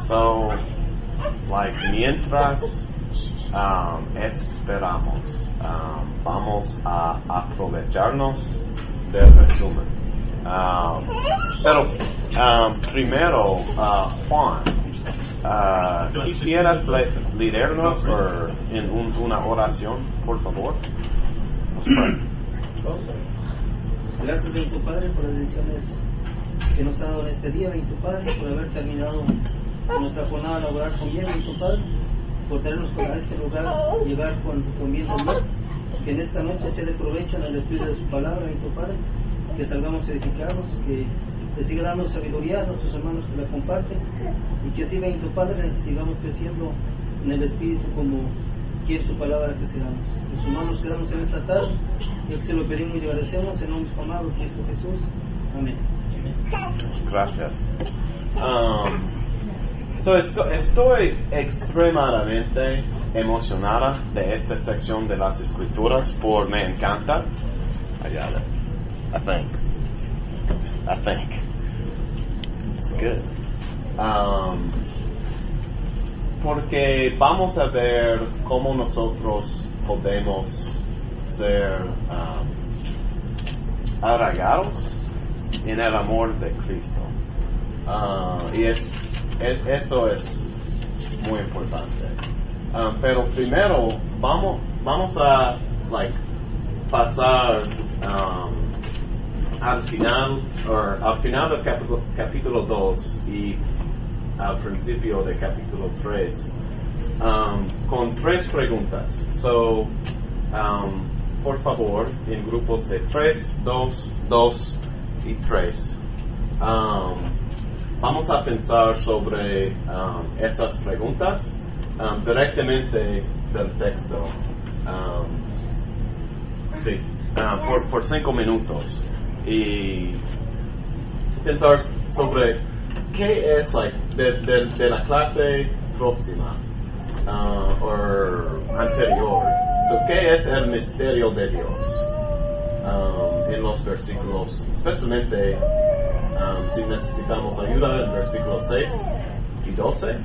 So, mientras esperamos, vamos a aprovecharnos del resumen. Pero primero, Juan, ¿quisieras leernos en una oración, por favor? Gracias, Bendito Padre, por las bendiciones que nos ha dado en este día, Bendito Padre, por haber terminado nuestra jornada laboral con bien, Bendito Padre, por traernos a este lugar, llegar con bien Señor, que en esta noche sea de provecho en el espíritu de su palabra, Bendito Padre, que salgamos edificados, que le siga dando sabiduría a nuestros hermanos que la comparten, y que así, Bendito Padre, sigamos creciendo en el espíritu como quiere su palabra que seamos. En sus manos quedamos en esta tarde, y se lo pedimos y le agradecemos en nombre de su amado Cristo Jesús. Amén. Gracias. Estoy extremadamente emocionada de esta sección de las Escrituras, me encanta. I got it. I think. It's good. Porque vamos a ver cómo nosotros podemos ser arraigados en el amor de Cristo. Y eso es muy importante. Pero primero vamos a pasar al final del capítulo 2 y al principio del capítulo 3 con 3 preguntas. Por favor, en grupos de 3, 2 y 3. Vamos a pensar sobre esas preguntas directamente del texto. Por 5 minutos. Y pensar sobre qué es de la clase próxima o anterior. ¿Qué es el misterio de Dios en los versículos, especialmente si necesitamos ayuda en versículos 6 y 12?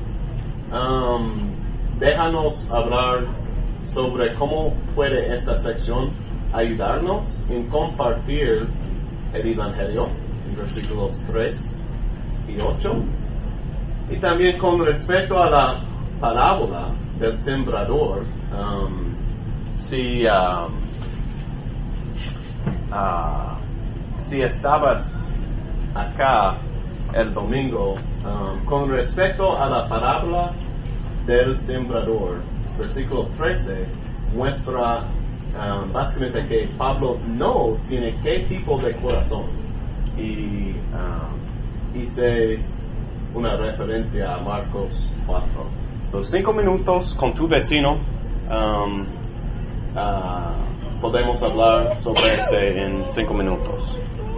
Déjanos hablar sobre cómo puede esta sección ayudarnos en compartir el Evangelio en versículos 3 y 8, y también con respecto a la parábola del sembrador. Si estabas acá el domingo, con respecto a la parábola del sembrador, versículo 13 muestra básicamente que Pablo no tiene qué tipo de corazón, y hice una referencia a Marcos 4. 5 minutos con tu vecino. Podemos hablar sobre en 5 minutos.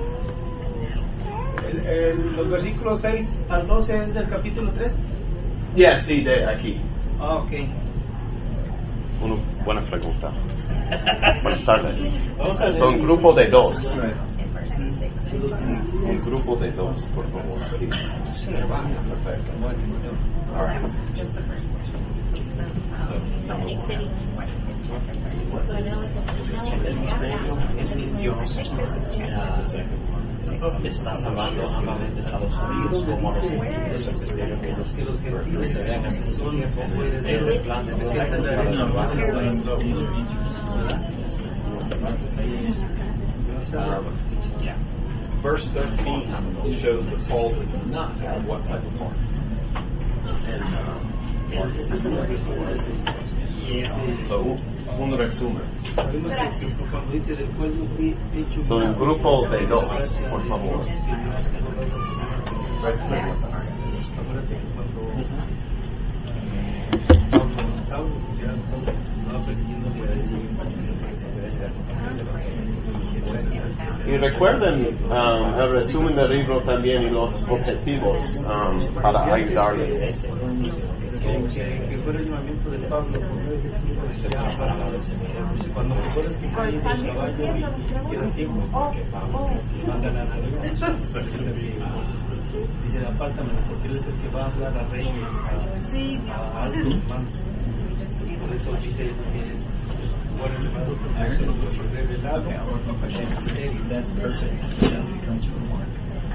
Los versículos 6 al 12 es del capítulo 3. Sí, de aquí. Ok. Una buena pregunta. Buenas tardes. Son un grupo de 2. Un grupo de 2, por favor. Aquí. Perfecto. All right. El misterio es que Dios está salvando ambamente a los judíos como a los gentiles. El misterio que los gentiles se vean así el plan de Dios para salvarlos. Verse 13 shows that Paul does not have what type of heart. Un resumen. Cuando dice del pueblo hecho, Son un grupo de 2, por favor. Y recuerden el resumen del libro también y los objetivos para ayudarles. que fue el llamamiento de Pablo por medio de Jesús cuando mejor es que cae el caballo y queda ciego, porque mandan a nadie. Dice, apártamelo, porque él es el que va a hablar a reyes, a altos mandos. Por eso dice que es bueno elevado, porque eso lo puede revelado. That's perfect. That's what comes from Mark.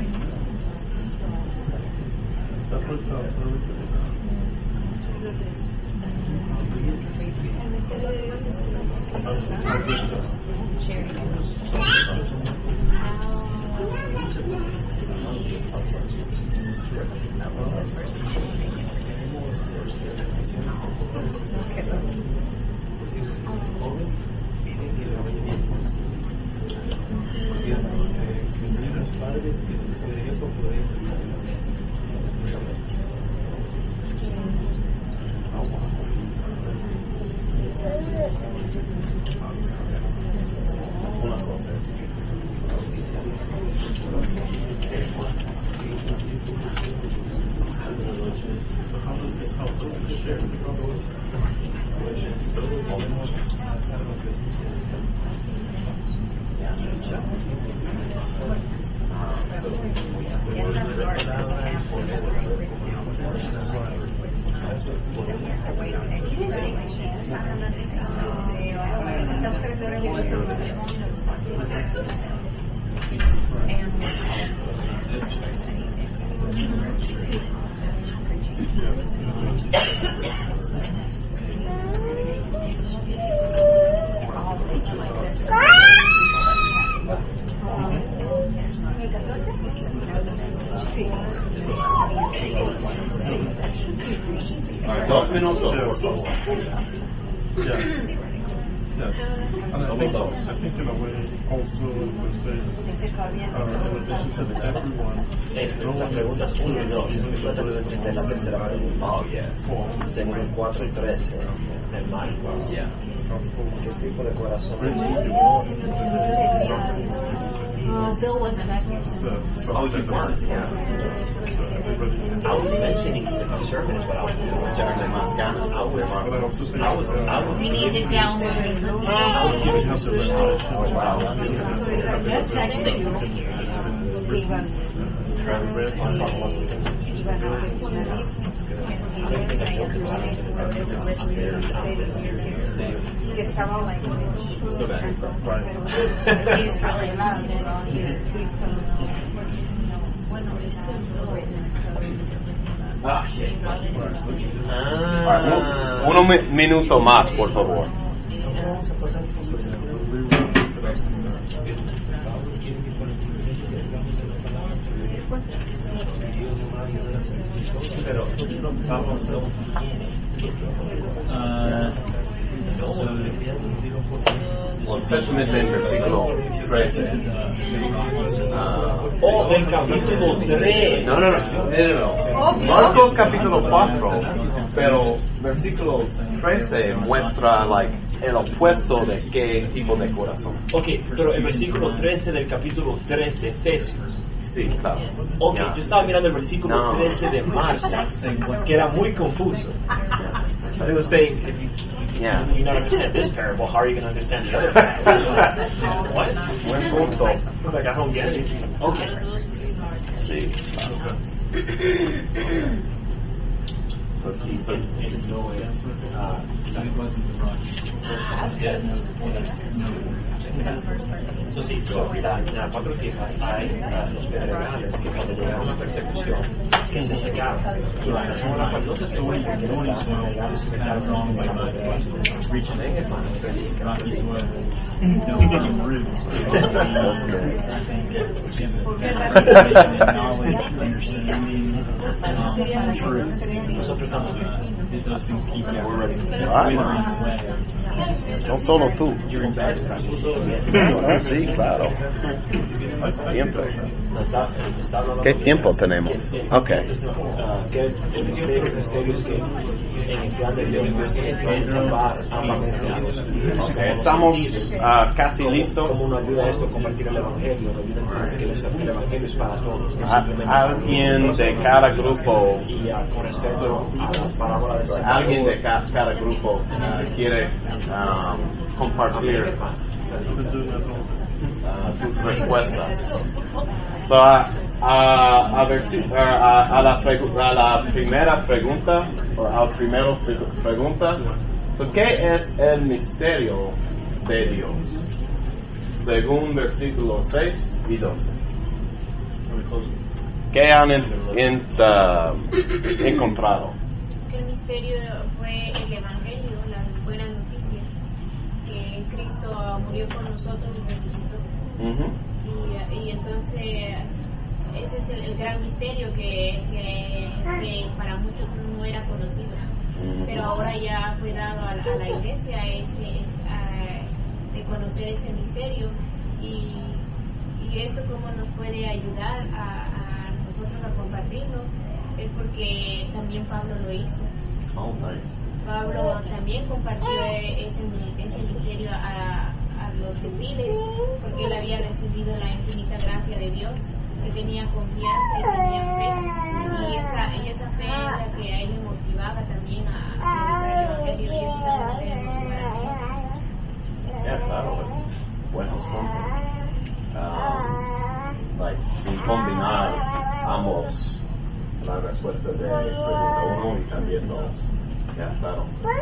Dos minutos, por favor. I think in a way also it would say, in addition to everyone, La pregunta es 1 y 2, de la tercera pregunta. Oh, yes. Según el 4 y 13 del Marcos. ¿Qué tipo de corazón? Bill wasn't back there. Oh, you weren't, yeah. I was mentioning the conservatives, but I was Echarle más ganas. We need to download it. That's actually Un minuto más, por favor. Pero vamos Especialmente en versículo 13. del capítulo 3. No. Marcos capítulo 4, pero versículo 13 muestra el opuesto de qué tipo de corazón. Ok, pero el versículo 13 del capítulo 3 de Efesios. Sí, claro. Ok, Yeah. yo estaba mirando el versículo No. 13 de Marcos, que era muy confuso. It was saying, if you not understand this parable, how are you going to understand the other parable? What? Buen punto. Like, I don't get it. Okay. Sí, claro. So, sí, la cuatro fijas hay los pedregales que cuando llega una persecución que se secaron. Y la razón por la cual no se secaron porque no está pedregales se secaron para la reaching in it, nosotros estamos listos. No solo tú. Sí, claro. Siempre. ¿Qué tiempo tenemos? Ok. Que es el misterio que en el plan de Dios puede salvar ampliamente a los. Estamos casi listos. ¿Cómo nos ayuda esto a compartir el Evangelio? Nos ayuda a que el Evangelio es para todos. Alguien de cada grupo. Y con respecto a la parábola de Salvador. Alguien de cada grupo quiere compartir tus respuestas. So, a la primera pregunta, o al primero pregunta, so, ¿qué es el misterio de Dios? Según versículos 6 y 12. ¿Qué han encontrado? El misterio fue el Evangelio, las buenas noticias, que Cristo murió por nosotros y resucitó. Y entonces ese es el gran misterio que para muchos no era conocido, pero ahora ya fue dado a la iglesia de conocer este misterio, y esto como nos puede ayudar a nosotros a compartirlo es porque también Pablo lo hizo. Oh, nice. Pablo también compartió ese misterio a los gentiles, porque él había recibido la infinita gracia de Dios, que tenía confianza y tenía fe, y esa fe es la que a él le motivaba también a predicar el Evangelio, y eso también debe motivar a mí. Ya, claro, buenos puntos. Y combinar ambos, la respuesta de pregunta 1 y también 2. Ya, claro.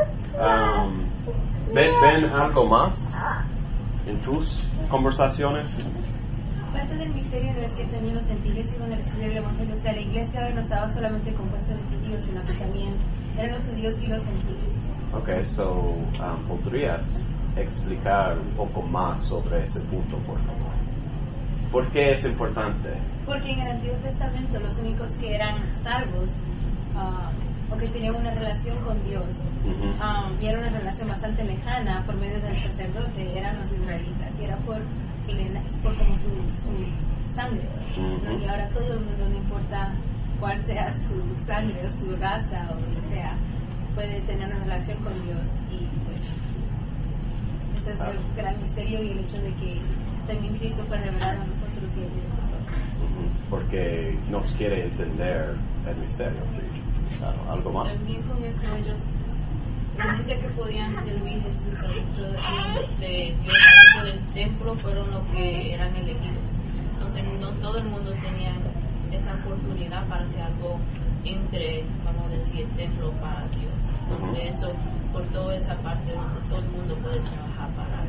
¿Ven algo más en tus conversaciones? Parte del misterio no es que también los gentiles iban a recibir el Evangelio. O sea, la iglesia no estaba solamente compuesta de judíos, sino que también eran los judíos y los gentiles. Ok, so, ¿podrías explicar un poco más sobre ese punto, por favor? ¿Por qué es importante? Porque en el Antiguo Testamento los únicos que eran salvos o que tenían una relación con Dios, y era una relación bastante lejana por medio del sacerdote, eran los israelitas, y era por como su sangre. Y ahora todo el mundo, no importa cuál sea su sangre o su raza o lo que sea, puede tener una relación con Dios, y pues ese es el gran misterio, y el hecho de que también Cristo fue revelado a nosotros y él de nosotros. Porque nos quiere entender el misterio, sí. Claro, ¿algo más? También con eso ellos sentía que podían servir a Jesús adentro del templo, fueron los que eran elegidos. Entonces no todo el mundo tenía esa oportunidad para hacer algo entre, vamos a decir, el templo para Dios. Entonces eso, por toda esa parte, todo el mundo puede trabajar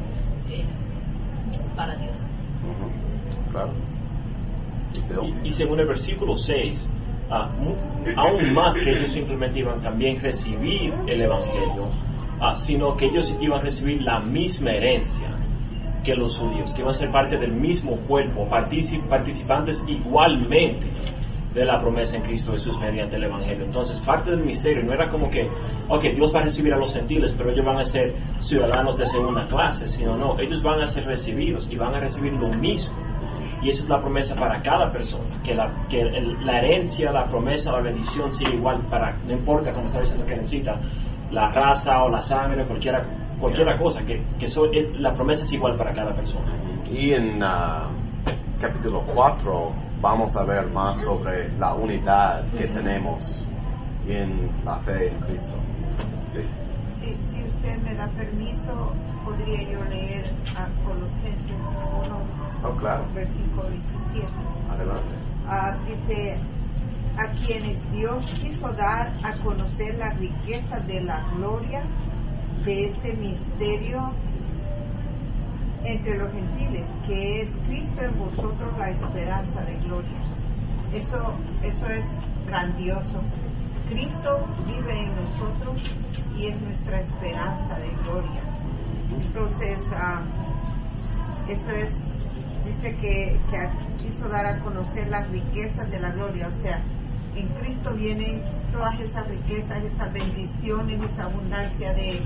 para Dios. Claro. Y según el versículo 6, aún más que ellos simplemente iban también a recibir el Evangelio, sino que ellos iban a recibir la misma herencia que los judíos, que iban a ser parte del mismo cuerpo, participantes igualmente de la promesa en Cristo Jesús mediante el Evangelio. Entonces, parte del misterio no era como que, Dios va a recibir a los gentiles, pero ellos van a ser ciudadanos de segunda clase, sino no, ellos van a ser recibidos y van a recibir lo mismo. Y esa es la promesa para cada persona, que la herencia, la promesa, la bendición sea igual para, no importa, como está diciendo que necesita, la raza o la sangre, cualquier cosa, la promesa es igual para cada persona. Y en capítulo 4 vamos a ver más sobre la unidad que tenemos en la fe en Cristo. Sí. Si usted me da permiso, podría yo leer a Colosenses 1, claro. versículo 27. Adelante. Dice, a quienes Dios quiso dar a conocer la riqueza de la gloria de este misterio entre los gentiles, que es Cristo en vosotros, la esperanza de gloria. Eso es grandioso. Cristo vive en nosotros y es nuestra esperanza de gloria. Entonces, eso dice que quiso dar a conocer las riquezas de la gloria. O sea, en Cristo vienen todas esas riquezas, esas bendiciones, esa abundancia de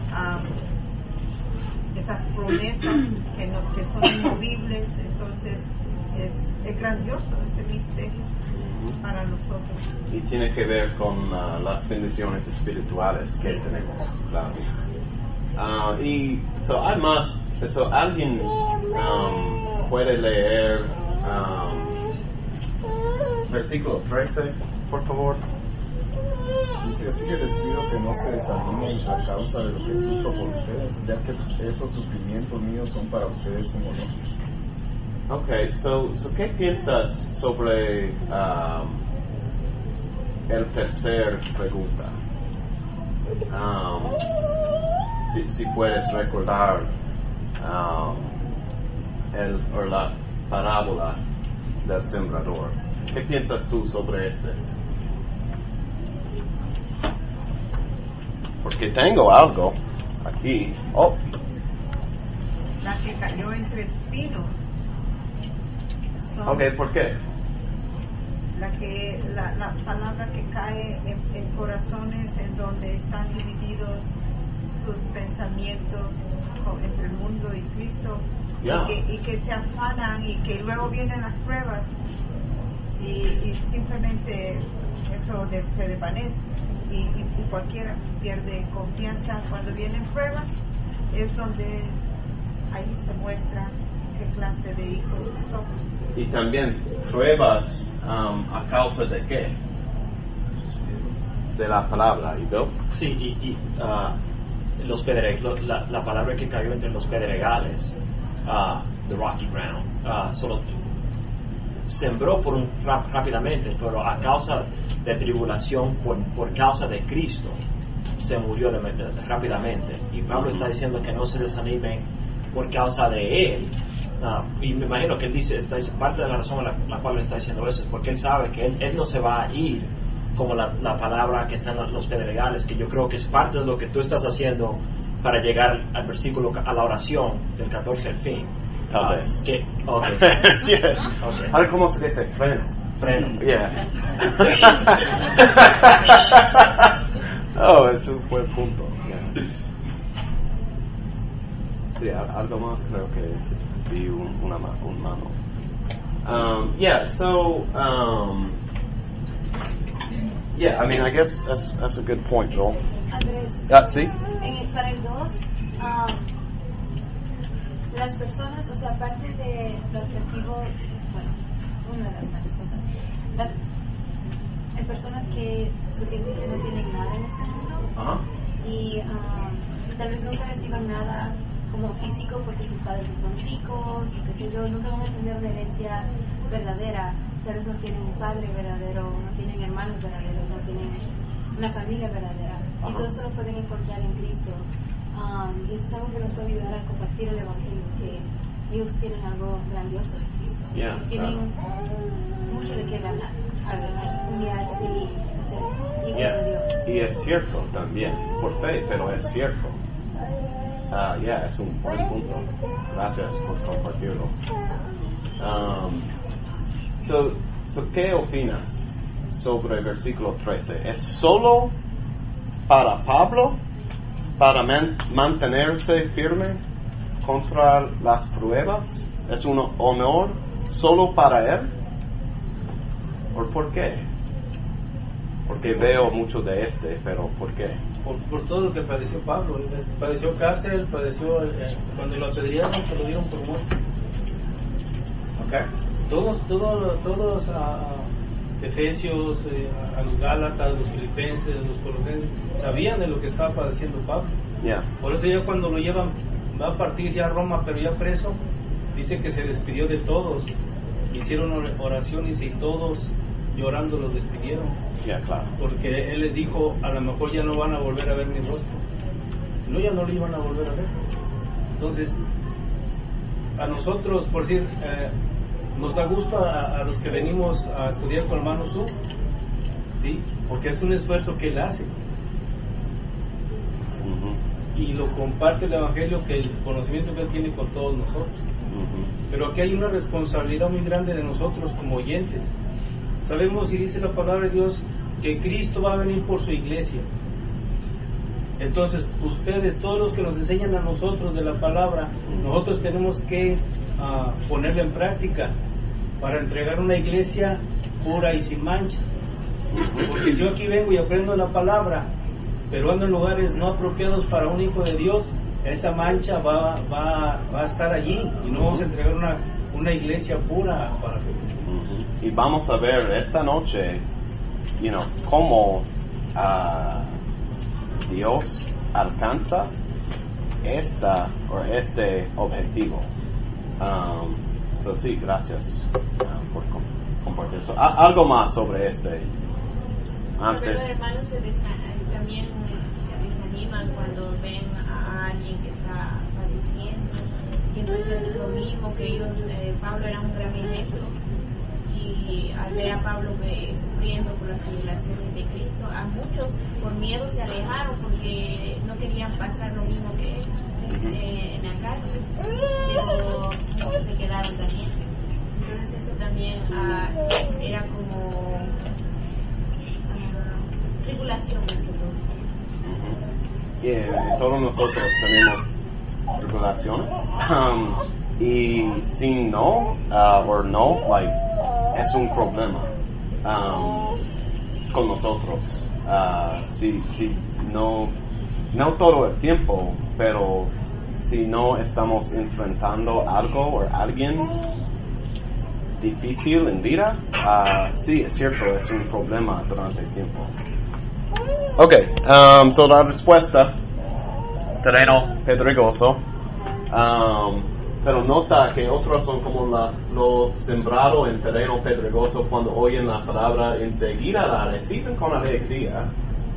esas promesas que son inmovibles. Entonces es grandioso ese misterio para nosotros. Y tiene que ver con las bendiciones espirituales que tenemos, claro. Y además, alguien puede leer versículo 13, por favor. Dice, así que les pido que no se desanimen a causa de lo que sufro por ustedes, ya que estos sufrimientos míos son para ustedes un honor. Okay, so ¿qué piensas sobre el tercer pregunta? Si puedes recordar la parábola del sembrador. ¿Qué piensas tú sobre este? Porque tengo algo aquí. Oh. La que cayó entre espinos. Ok, ¿por qué? La palabra que cae en corazones en donde están divididos sus pensamientos entre el mundo y Cristo, Yeah. y que se afanan y que luego vienen las pruebas y simplemente eso se desvanece y cualquiera pierde confianza. Cuando vienen pruebas es donde ahí se muestra qué clase de hijos somos. Y también pruebas a causa de qué? De la palabra, ¿no? Sí, la palabra que cayó entre los pedregales, the rocky ground, solo sembró rápidamente, pero a causa de tribulación, por causa de Cristo, se murió rápidamente. Y Pablo está diciendo que no se desanimen por causa de Él. Y me imagino que él dice, parte de la razón por la cual le está diciendo eso es porque él sabe que él no se va a ir como la palabra que está en los pedregales, que yo creo que es parte de lo que tú estás haciendo para llegar al versículo, a la oración del 14 al fin. Tal vez. Okay. A ver cómo se dice, freno. Yeah. Oh, es un buen punto. Yeah. Sí, algo más creo que vi un mano. I mean, I guess that's a good point, Joel. Andrés, ¿Sí? Para el 2, las personas, o sea, aparte de lo objetivo, bueno, una de las tantas cosas, hay personas que se sienten que no tienen nada en este mundo y tal vez nunca reciban nada como físico porque sus padres no son ricos y que sé yo, nunca van a tener una herencia verdadera, tal vez no tienen un padre verdadero, no tienen hermanos verdaderos, no tienen una familia verdadera, y todo eso lo pueden encontrar en Cristo. Y eso es algo que nos puede ayudar a compartir el Evangelio, que ellos tienen algo grandioso en Cristo, y tienen mucho de qué ganar al humillarse y ser hijos de Dios. Y es cierto también, por fe, pero es cierto. Es un buen punto. Gracias por compartirlo. ¿Qué opinas sobre el versículo 13? ¿Es solo para Pablo, para mantenerse firme contra las pruebas? ¿Es un honor solo para él? ¿O por qué? Porque veo mucho de pero ¿por qué? Por todo lo que padeció Pablo. Padeció cárcel, cuando lo apedrearon, se lo dieron por muerto. Todos Efesios, a los Gálatas, los Filipenses, los Colosenses, sabían de lo que estaba padeciendo Pablo. Por eso ya cuando lo llevan, va a partir ya a Roma, pero ya preso, dice que se despidió de todos, hicieron oraciones y todos llorando lo despidieron. Claro. Porque él les dijo, a lo mejor ya no van a volver a ver mi rostro. No, ya no lo iban a volver a ver. Entonces, a nosotros, por decir, nos da gusto a los que venimos a estudiar con hermano Su, ¿sí? Porque es un esfuerzo que él hace. Y lo comparte el Evangelio, que el conocimiento que él tiene con todos nosotros. Pero aquí hay una responsabilidad muy grande de nosotros como oyentes. Sabemos, y dice la palabra de Dios, que Cristo va a venir por su iglesia. Entonces, ustedes, todos los que nos enseñan a nosotros de la palabra, nosotros tenemos que ponerla en práctica para entregar una iglesia pura y sin mancha. Porque si yo aquí vengo y aprendo la palabra, pero ando en lugares no apropiados para un hijo de Dios, esa mancha va a estar allí y no vamos a entregar una iglesia pura para Jesús. Y vamos a ver esta noche, cómo Dios alcanza este objetivo. So, sí, gracias por compartir eso. Algo más sobre este. Pero los hermanos también se desaniman cuando ven a alguien que está padeciendo, y entonces es lo mismo que ellos. Pablo era un gran ejemplo, y al ver a Pablo sufriendo por las tribulaciones de Cristo, a muchos por miedo se alejaron porque no querían pasar lo mismo que él en la cárcel, pero muchos se quedaron también. Entonces eso también era como tribulación más que todo. Todos nosotros tenemos tribulaciones, y si no, o no, like, es un problema con nosotros. Si no todo el tiempo, pero si no estamos enfrentando algo o alguien difícil en vida, sí, es cierto, es un problema durante el tiempo. Ok, so la respuesta, terreno pedregoso, pero nota que otros son como lo sembrado en terreno pedregoso. Cuando oyen la palabra enseguida la reciben con alegría,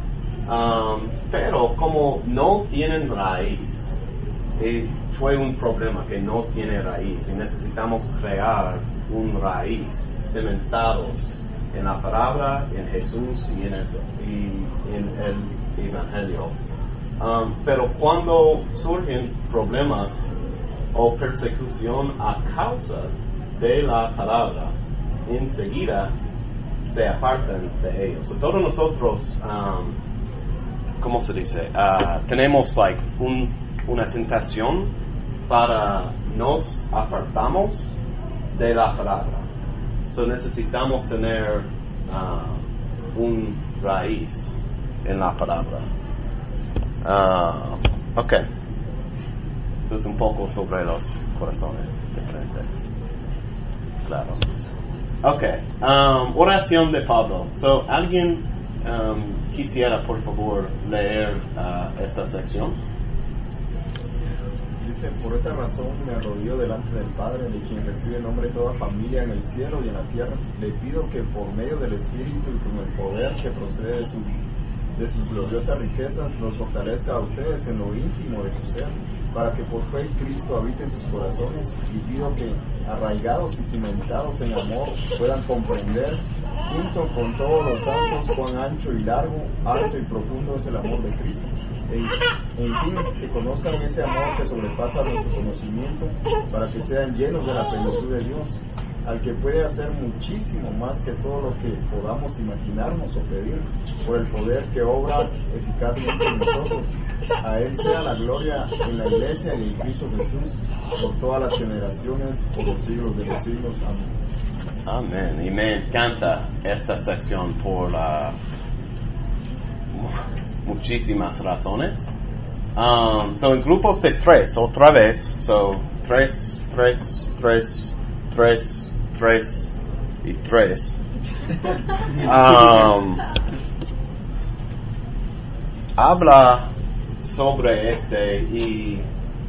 pero como no tienen raíz, fue un problema que no tiene raíz, y necesitamos crear un raíz cementados en la palabra, en Jesús y en el Evangelio. Pero cuando surgen problemas o persecución a causa de la palabra, enseguida se apartan de ellos. So, todos nosotros, ¿cómo se dice? Tenemos una tentación para nos apartamos de la palabra. So, necesitamos tener un raíz en la palabra. Ok. Esto es un poco sobre los corazones diferentes. Claro. Ok. Oración de Pablo. So, ¿alguien quisiera, por favor, leer esta sección? Dice: por esta razón me arrodillo delante del Padre, de quien recibe nombre toda familia en el cielo y en la tierra. Le pido que por medio del Espíritu y con el poder que procede de sus gloriosas riquezas, nos fortalezca a ustedes en lo íntimo de su ser, para que por fe Cristo habite en sus corazones. Y pido que, arraigados y cimentados en amor, puedan comprender, junto con todos los santos, cuán ancho y largo, alto y profundo es el amor de Cristo. En fin, que conozcan ese amor que sobrepasa nuestro conocimiento, para que sean llenos de la plenitud de Dios, al que puede hacer muchísimo más que todo lo que podamos imaginarnos o pedir, por el poder que obra eficazmente en nosotros. A Él sea la gloria en la Iglesia y en Cristo Jesús, por todas las generaciones, por los siglos de los siglos. Amén. Amén. Y me encanta esta sección por muchísimas razones. So, en grupos de 3, otra vez. So, 3 y 3. Habla sobre y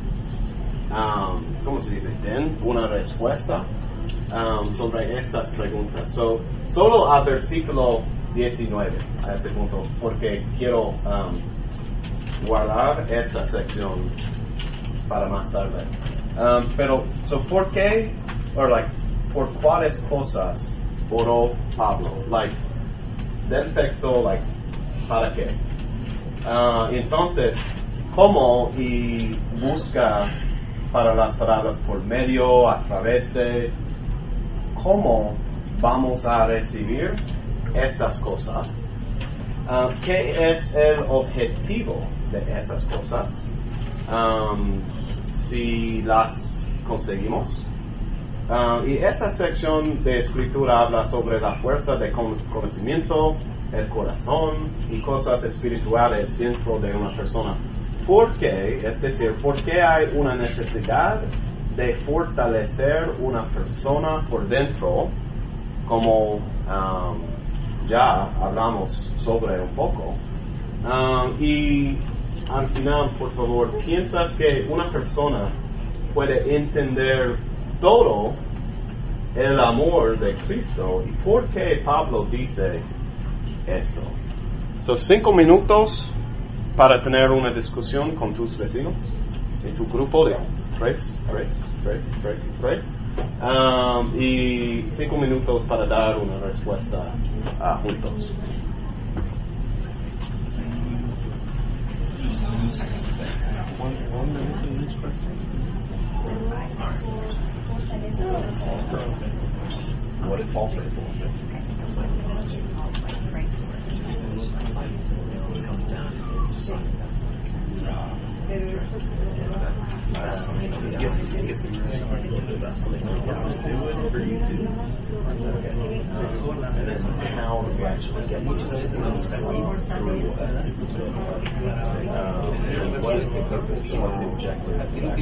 ¿cómo se dice? Den una respuesta sobre estas preguntas. So, solo al versículo 19, a este punto, porque quiero guardar esta sección para más tarde. Pero, ¿por qué? ¿Por cuáles cosas oró Pablo? Del texto, ¿para qué? Entonces, ¿cómo? Y busca para las palabras por medio, a través de, ¿cómo vamos a recibir estas cosas? ¿Qué es el objetivo de esas cosas? Si las conseguimos. Y esa sección de escritura habla sobre la fuerza de conocimiento, el corazón y cosas espirituales dentro de una persona. ¿Por qué? Es decir, ¿por qué hay una necesidad de fortalecer una persona por dentro, como ya hablamos sobre un poco? Y al final, por favor, ¿piensas que una persona puede entender todo el amor de Cristo y por qué Pablo dice esto. So, 5 minutos para tener una discusión con tus vecinos en tu grupo de 3. Y 5 minutos para dar una respuesta juntos. What did Paul pray for? What is the purpose? What's the objective?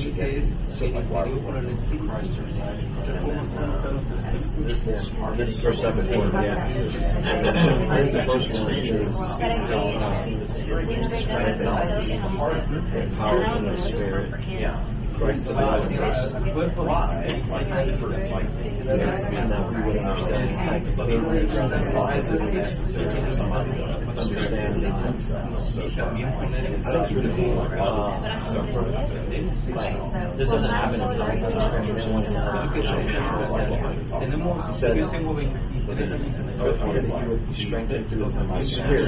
This is verse 17, yeah. And the first one is power from the Spirit. Yeah. Christ the body. And that we would understand why is it necessary for somebody to understand themselves. I think it's really cool. This doesn't happen in time. He said, you would be strengthened through my Spirit.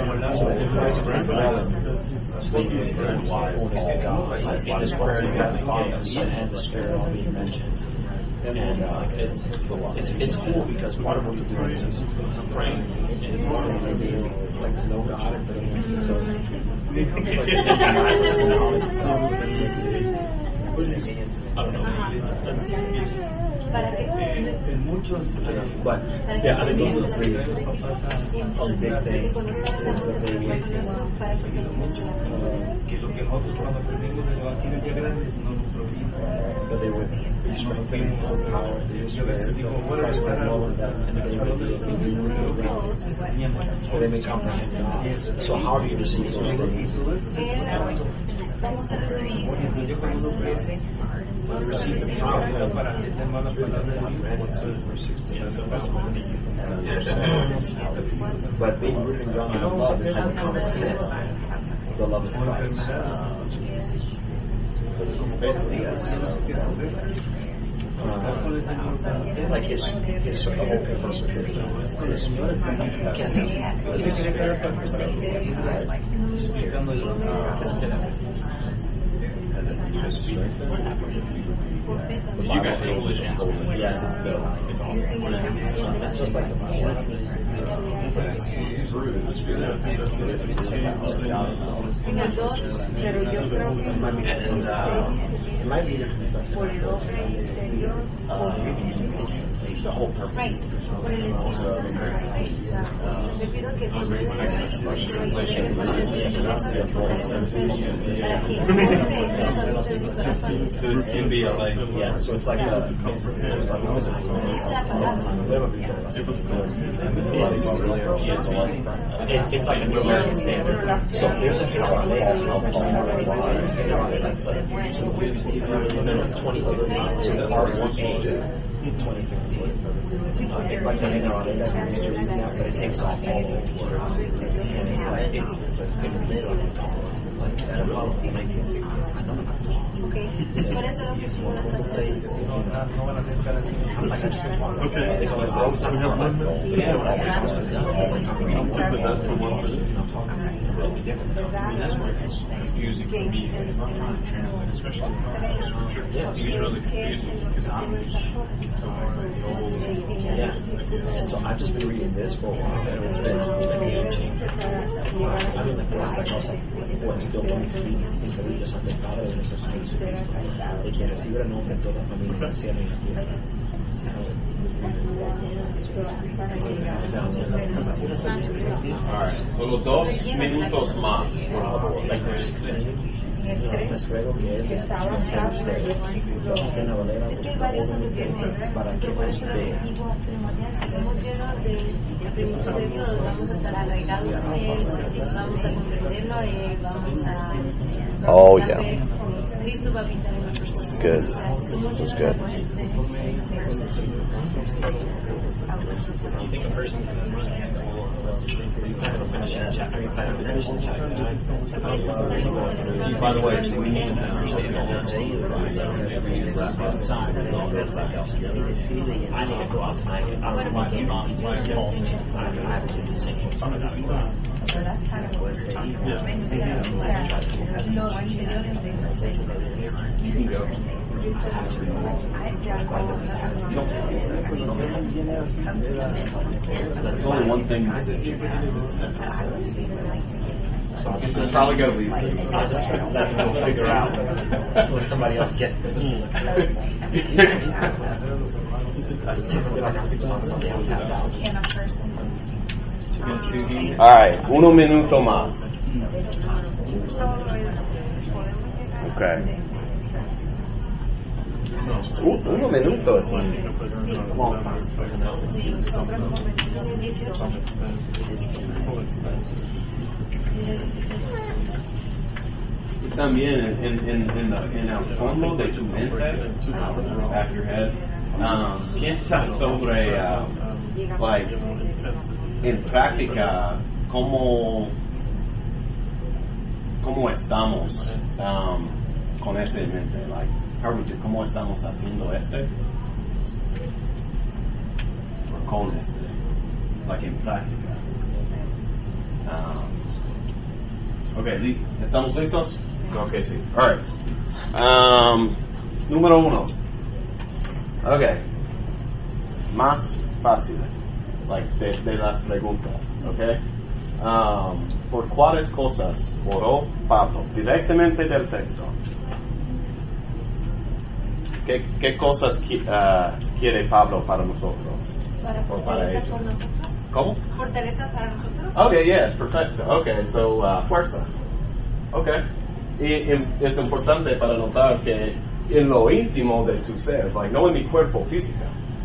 And wise God. This prayer, you have the Father, the Son, and the Spirit all being mentioned. And it's cool because part of what we're doing is praying and like to know God and I don't know. But yeah, I think those are the three big things. But they would be strengthened with power. They may comprehend God. So how do you receive those things? You receive the power but being rooted and grounded in love is how you comprehend the love of Christ. So basically, like his You got English and Polish. Yes, it's good. It's just like the Bible. The whole purpose. Right. It can be like, yeah, so it's like it's like a New American Standard. So there's a power they have helped Paul and then 2015, so the R1A in 2015. It's like the NRA that we're using now, but it takes off all those words. And it's like, it's like that about the 1960s. Okay. Por eso lo que subo las clases. Using for me, it's not trying to translate, especially scripture. It's usually confusing because yeah. So I've just been reading this for a while, and it's been I mean, like still don't speak, ellos aceptaron de nuestros Jesucristo, de que recibe el nombre de toda familia cristiana en la tierra. Alright, solo 2 minutos más, por favor. Les ruego que ellos sean ustedes en la valera para que nos vean. Estamos llenos del Espíritu de Dios, vamos a estar arraigados en Él, vamos a comprenderlo, vamos a... Oh, yeah. Cristo va a habitar en nosotros. Good. O sea, si somos This is llenos good. de este You think a person can understand the whole plan of finish in chapter? You plan to finish in chapter 9? By the way, we need I need to go out tonight. I don't know why my mom's my fault. I have to be singing some of that. So that's kind of what we're talking about. O sea, los anteriores de You can go. There's only one thing that this is probably going to lead to. I'll just let them go figure out. Let somebody else get Alright, 1 minuto más. Okay. 1 minuto es y también en el fondo de tu mente, back your head, piensa sobre like en práctica cómo estamos con ese en mente, like cómo estamos haciendo o con like en práctica. Okay, ¿estamos listos? Okay, sí. All right. Número 1. Okay. Más fácil, like de las preguntas, okay. ¿Por cuáles cosas oró Pablo? Directamente del texto. ¿Qué cosas quiere Pablo para nosotros? Para fortaleza por nosotros. ¿Cómo? Fortaleza para nosotros. Okay, yes, perfecto. Okay, so fuerza. Okay. Y es importante para notar que en lo íntimo de tu ser, like no en mi cuerpo físico,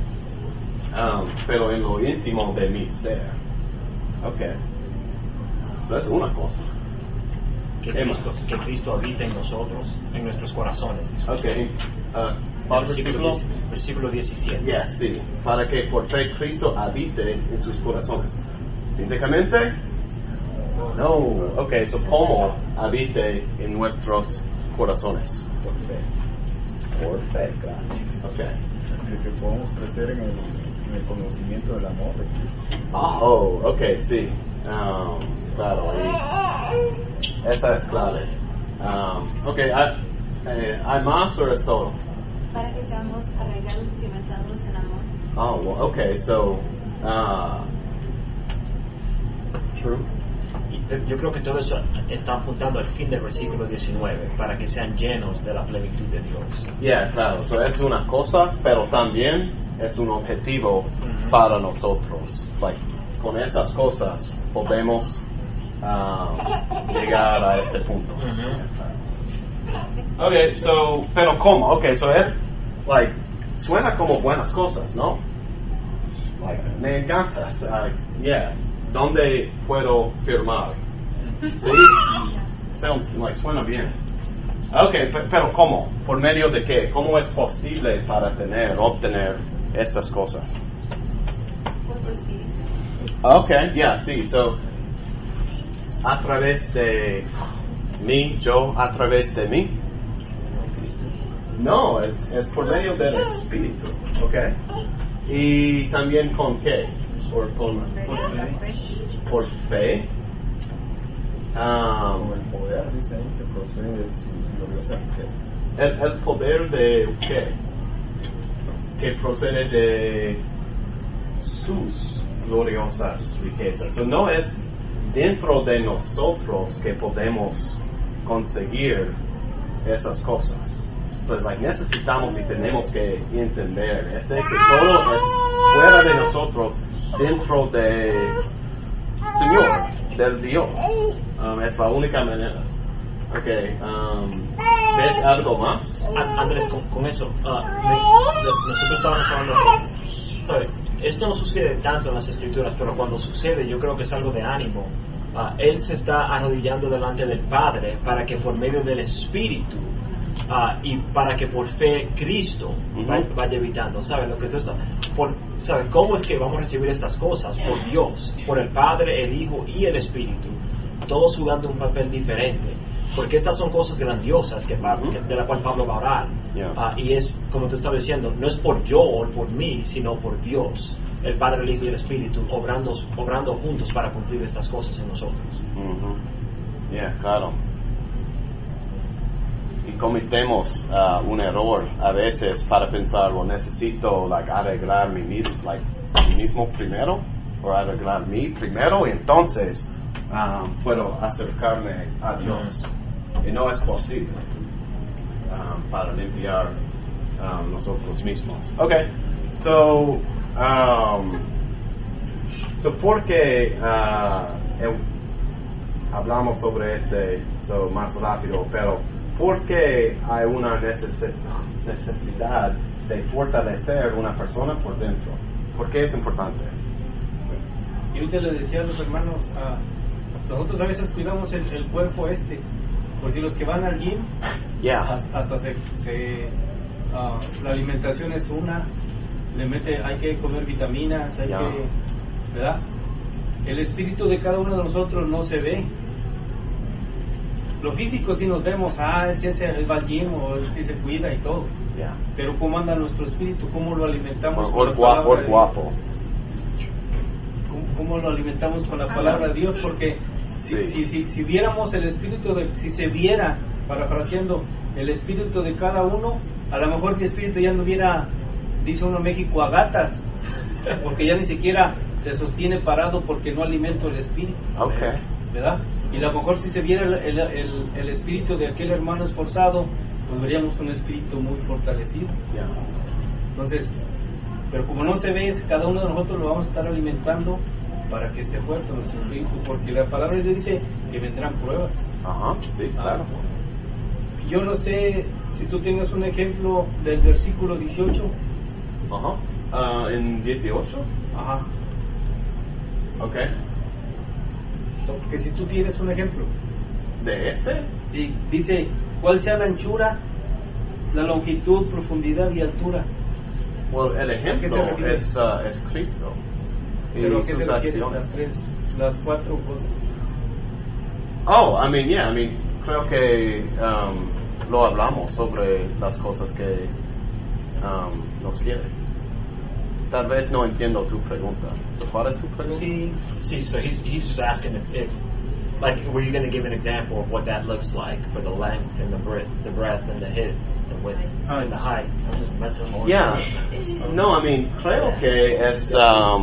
pero en lo íntimo de mi ser. Okay. So es una cosa. Que Cristo habita en nosotros, en nuestros corazones. Okay. Versículo 17. Yes, sí. Para que por fe Cristo habite en sus corazones. Físicamente? No. Okay, so ¿cómo habite en nuestros corazones? Por fe. Por fe, gracias. Okay. Que podamos crecer en el conocimiento del amor de Cristo. Oh, okay, sí. Claro. Esa es clave. Okay, ¿hay más o es todo? Para que seamos arraigados y cimentados en amor. Oh, well, okay, so, true. Yo creo que todo eso está apuntando al fin del versículo 19, para que sean llenos de la plenitud de Dios. Yeah, claro, so es una cosa, pero también es un objetivo para nosotros. Like, con esas cosas podemos llegar a este punto. Okay, so, pero ¿cómo? Okay, so es, like, suena como buenas cosas, ¿no? Like, me encanta, yeah. ¿Dónde puedo firmar? ¿Sí? Sounds like, suena bien. Okay, pero ¿cómo? ¿Por medio de qué? ¿Cómo es posible para obtener estas cosas? Por su espíritu. Okay, yeah, sí, so, a través de mí, a través de mí. No, es por medio del Espíritu, ¿ok? Y también con qué? Por fe. Como el poder, dice ahí, que procede de sus gloriosas riquezas. El poder de qué? Que procede de sus gloriosas riquezas. So, no es dentro de nosotros que podemos conseguir esas cosas. Pues like, necesitamos y tenemos que entender que solo es fuera de nosotros, dentro de Señor, del Dios. Es la única manera. Okay, ¿ves algo más? Andrés, con eso, nosotros estábamos hablando de, ¿sabes? Esto no sucede tanto en las Escrituras, pero cuando sucede yo creo que es algo de ánimo. Él se está arrodillando delante del Padre para que por medio del Espíritu y para que por fe Cristo vaya evitando. ¿Sabes lo que tú estás? ¿Sabes cómo es que vamos a recibir estas cosas? Por Dios, por el Padre, el Hijo y el Espíritu, todos jugando un papel diferente. Porque estas son cosas grandiosas de la cual Pablo va a hablar. Y es, como te estaba diciendo, no es por yo o por mí, sino por Dios, el Padre, el Hijo y el Espíritu, obrando juntos para cumplir estas cosas en nosotros. Claro. Y cometemos un error a veces para pensar, necesito arreglar mi mismo primero, o arreglar mí primero, y entonces puedo acercarme a Dios. Y no es posible para limpiar nosotros mismos. Okay, so ¿por qué hablamos sobre más rápido? Pero ¿por qué hay una necesidad de fortalecer una persona por dentro? ¿Por qué es importante? Y ahorita le decía a los hermanos, nosotros a veces cuidamos el cuerpo por si los que van al gym, hasta la alimentación es hay que comer vitaminas, ¿verdad? El espíritu de cada uno de nosotros no se ve. Lo físico sí nos vemos, si va al gym o si se cuida y todo. Pero ¿cómo anda nuestro espíritu? ¿Cómo lo alimentamos con la palabra de Dios? ¿Cómo lo alimentamos con la palabra de Dios? Porque si viéramos el espíritu si se viera, parafraseando, el espíritu de cada uno, a lo mejor mi espíritu ya no hubiera, dice uno en México, a gatas, porque ya ni siquiera se sostiene parado porque no alimento el espíritu. ¿Verdad? Y a lo mejor si se viera el espíritu de aquel hermano esforzado, pues veríamos un espíritu muy fortalecido. Entonces, pero como no se ve, cada uno de nosotros lo vamos a estar alimentando para que esté fuerte nuestro espíritu, porque la palabra de Dios dice que vendrán pruebas. Claro. Yo no sé si tú tienes un ejemplo del versículo 18. ¿En 18? Que si tú tienes un ejemplo. ¿De este? Sí, dice, ¿cuál sea la anchura, la longitud, profundidad y altura? El ejemplo es Cristo. ¿Pero a qué se refieren las cuatro cosas? Creo que lo hablamos sobre las cosas que nos quiere. Tal vez no entiendo tu pregunta. ¿Cuál es tu pregunta? Sí, so he's just asking if were you going to give an example of what that looks like for the length and the breadth and the width, the width and the height? Creo que es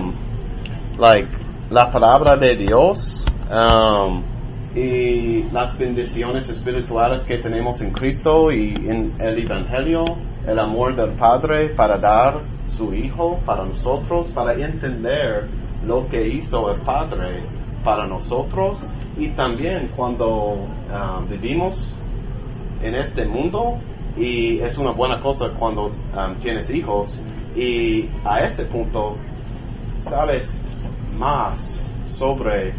la palabra de Dios y las bendiciones espirituales que tenemos en Cristo y en el Evangelio, el amor del Padre para dar su Hijo para nosotros, para entender lo que hizo el Padre para nosotros, y también cuando vivimos en este mundo, y es una buena cosa cuando tienes hijos, y a ese punto sabes más sobre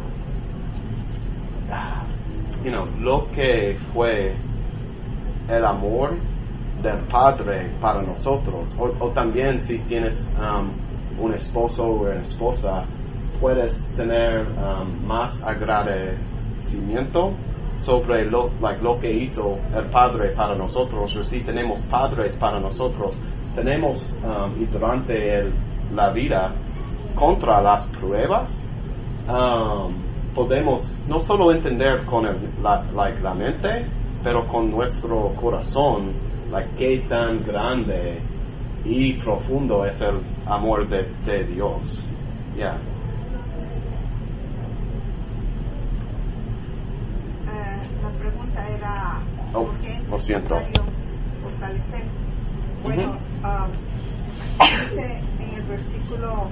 lo que fue el amor del Padre para nosotros, o también si tienes un esposo o una esposa, puedes tener más agradecimiento sobre lo que hizo el Padre para nosotros, o si tenemos padres para nosotros, tenemos y durante la vida contra las pruebas, podemos no solo entender con la mente, pero con nuestro corazón, qué tan grande y profundo es el amor de Dios. La pregunta era ¿por qué es necesario fortalecer? Bueno, dice en el versículo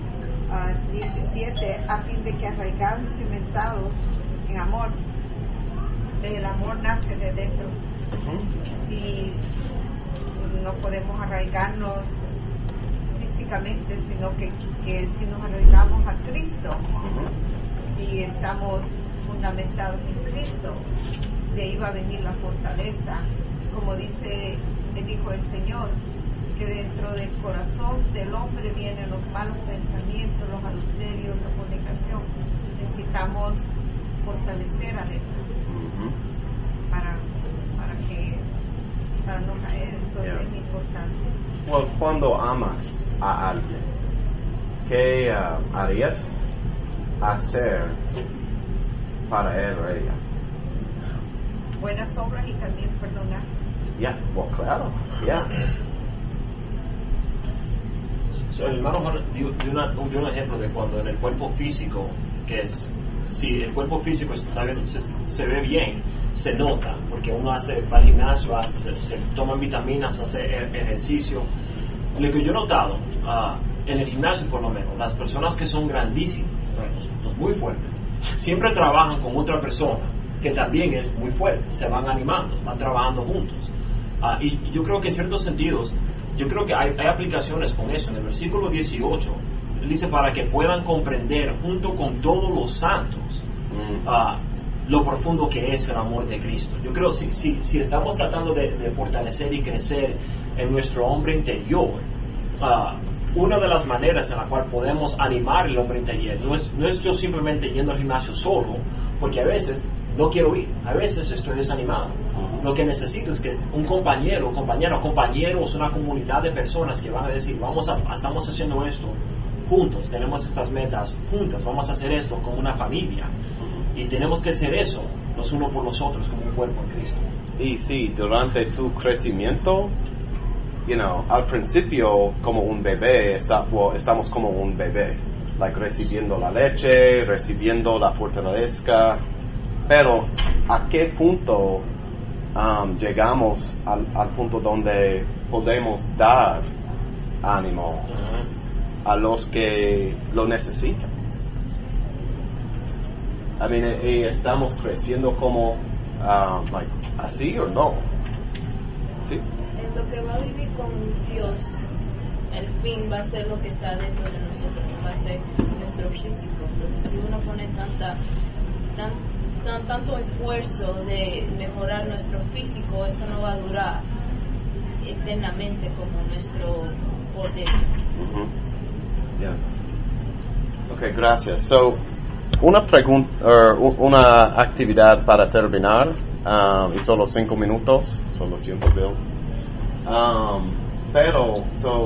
17, a fin de que arraigados y cimentados en amor, el amor nace de dentro, y no podemos arraigarnos físicamente, sino que si nos arraigamos a Cristo y estamos fundamentados en Cristo, de ahí va a venir la fortaleza como dijo el Señor, que dentro del corazón del hombre vienen los malos pensamientos, los adulterios, la fornicación. Necesitamos fortalecer a Dios para no caer. Entonces es importante. Well, cuando amas a alguien, ¿qué harías hacer para él o ella? Buenas obras y también perdonar. Claro, So, el hermano Juan dio un ejemplo de cuando en el cuerpo físico, que es, si el cuerpo físico está bien, se ve bien, se nota, porque uno va al gimnasio, se toman vitaminas, hace ejercicio. Lo que yo he notado, en el gimnasio por lo menos, las personas que son grandísimas, los muy fuertes, siempre trabajan con otra persona que también es muy fuerte, se van animando, van trabajando juntos. Y yo creo que en ciertos sentidos, yo creo que hay aplicaciones con eso. En el versículo 18, él dice para que puedan comprender junto con todos los santos lo profundo que es el amor de Cristo. Yo creo que si estamos tratando de fortalecer y crecer en nuestro hombre interior, una de las maneras en la cual podemos animar el hombre interior no es yo simplemente yendo al gimnasio solo, porque a veces no quiero ir, a veces estoy desanimado. Lo que necesito es que un compañeros, una comunidad de personas que van a decir, estamos haciendo esto juntos, tenemos estas metas juntas, vamos a hacer esto como una familia, y tenemos que hacer eso los unos por los otros como un cuerpo en Cristo. Y sí, durante tu crecimiento, al principio como un bebé, estamos como un bebé, recibiendo la leche, recibiendo la fortaleza, pero ¿a qué punto llegamos al punto donde podemos dar ánimo a los que lo necesitan? ¿Estamos creciendo como así o no? ¿Sí? En lo que va a vivir con Dios, el fin va a ser lo que está dentro de nosotros, va a ser nuestro físico. Entonces, si uno pone tanto esfuerzo de mejorar nuestro físico, eso no va a durar eternamente como nuestro poder. Okay, gracias. So, una actividad para terminar, y solo 5 minutos, solo siento Bill. Pero,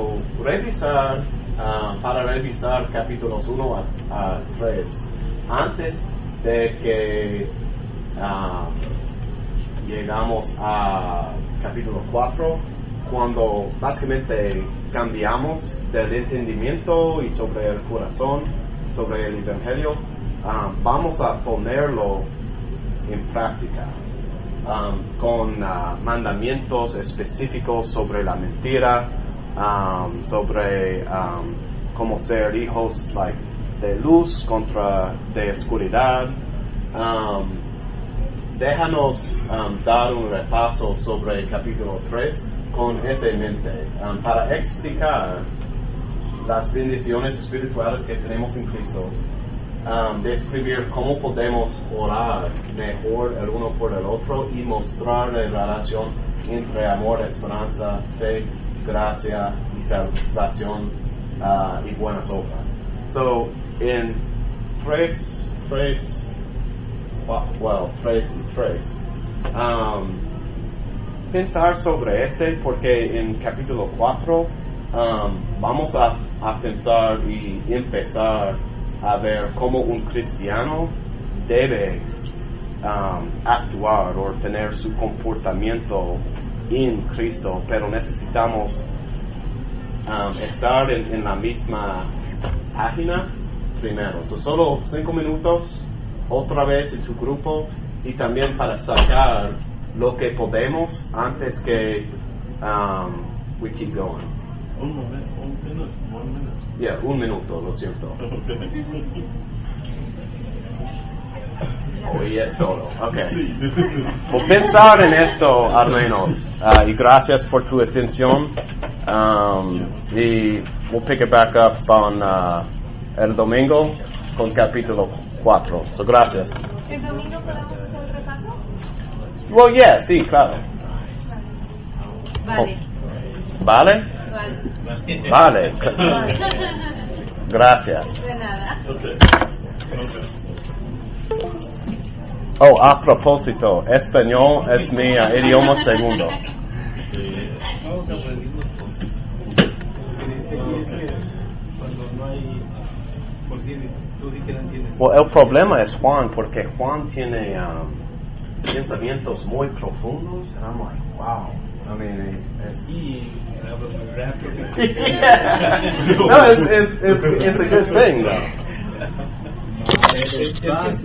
para revisar capítulos 1 a 3, antes de que llegamos a capítulo 4, cuando básicamente cambiamos del entendimiento y sobre el corazón, sobre el Evangelio, vamos a ponerlo en práctica con mandamientos específicos sobre la mentira, sobre cómo ser hijos de luz contra de oscuridad. Déjanos dar un repaso sobre el capítulo 3 con esa en mente, para explicar las bendiciones espirituales que tenemos en Cristo, describir cómo podemos orar mejor el uno por el otro y mostrar la relación entre amor, esperanza, fe, gracia y salvación y buenas obras. So, en 3 y 3, pensar sobre porque en capítulo 4 vamos a pensar y empezar a ver cómo un cristiano debe actuar o tener su comportamiento en Cristo, pero necesitamos estar en la misma página primero. Solo 5 minutos otra vez en tu grupo, y también para sacar lo que podemos antes que we keep going. 1 minute. Yeah, 1 minuto, lo siento. Y es todo. Okay. Por pensar en esto al menos, y gracias por tu atención, y we'll pick it back up on el domingo con capítulo 4. So, gracias. ¿El domingo podemos hacer un repaso? Well, yeah, sí, claro. Vale. ¿Vale? Vale. Vale. Gracias. De nada. Oh, a propósito, español es mi idioma segundo. Vamos aprendiendo porque dice aquí es que cuando no hay, por si tú sí que la entiendes. Well, el problema es Juan, porque Juan tiene pensamientos muy profundos, and I'm like, wow. I mean, Y hablo muy rápido. no, it's a good thing, though. Es que